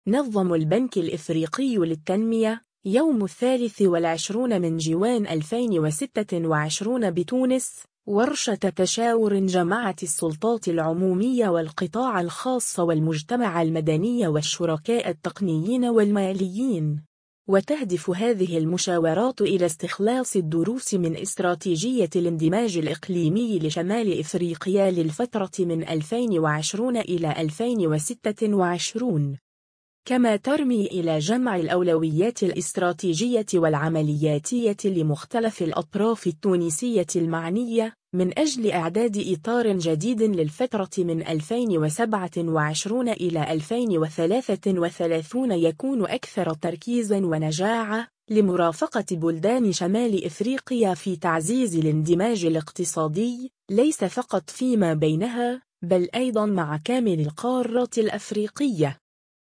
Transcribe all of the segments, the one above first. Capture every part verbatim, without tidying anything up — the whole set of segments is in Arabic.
نظم البنك الإفريقي للتنمية يوم الثالث والعشرون من جوان ألفين وستة وعشرين بتونس ورشة تشاور جمعت السلطات العمومية والقطاع الخاص والمجتمع المدني والشركاء التقنيين والماليين. وتهدف هذه المشاورات إلى استخلاص الدروس من استراتيجية الاندماج الإقليمي لشمال إفريقيا للفترة من ألفين وعشرين إلى ألفين وستة وعشرين، كما ترمي إلى جمع الأولويات الاستراتيجية والعملياتية لمختلف الأطراف التونسية المعنية من أجل إعداد إطار جديد للفترة من ألفين وسبعة وعشرين إلى ألفين وثلاثة وثلاثين يكون أكثر تركيزاً ونجاعة لمرافقة بلدان شمال إفريقيا في تعزيز الاندماج الاقتصادي ليس فقط فيما بينها بل أيضاً مع كامل القارة الأفريقية.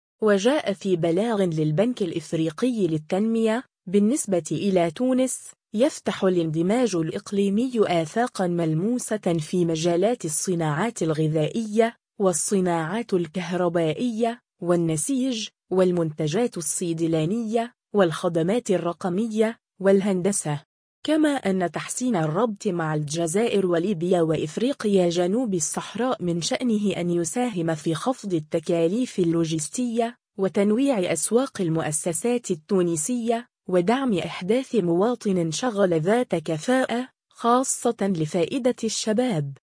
وجاء في بلاغ للبنك الإفريقي للتنمية بالنسبة إلى تونس يفتح الاندماج الإقليمي آفاقاً ملموسة في مجالات الصناعات الغذائية والصناعات الكهربائية والنسيج والمنتجات الصيدلانية والخدمات الرقمية والهندسة، كما أن تحسين الربط مع الجزائر وليبيا وإفريقيا جنوب الصحراء من شأنه أن يساهم في خفض التكاليف اللوجستية وتنويع أسواق المؤسسات التونسية ودعم إحداث مواطن شغل ذات كفاءة خاصة لفائدة الشباب.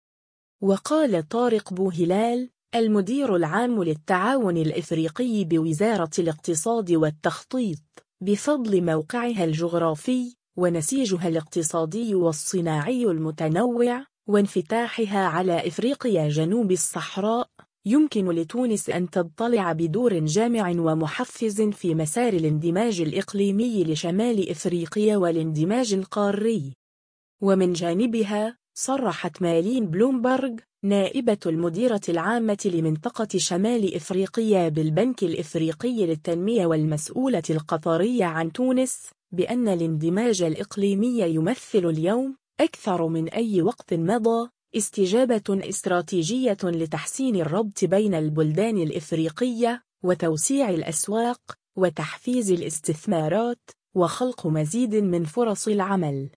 وقال طارق بوهلال المدير العام للتعاون الإفريقي بوزارة الاقتصاد والتخطيط بفضل موقعها الجغرافي ونسيجها الاقتصادي والصناعي المتنوع وانفتاحها على إفريقيا جنوب الصحراء يمكن لتونس أن تضطلع بدور جامع ومحفز في مسار الاندماج الإقليمي لشمال إفريقيا والاندماج القاري. ومن جانبها صرحت مالين بلومبرغ نائبة المديرة العامة لمنطقة شمال إفريقيا بالبنك الإفريقي للتنمية والمسؤولة القطرية عن تونس بأن الاندماج الإقليمي يمثل اليوم أكثر من أي وقت مضى استجابة استراتيجية لتحسين الربط بين البلدان الإفريقية وتوسيع الأسواق وتحفيز الاستثمارات وخلق مزيد من فرص العمل.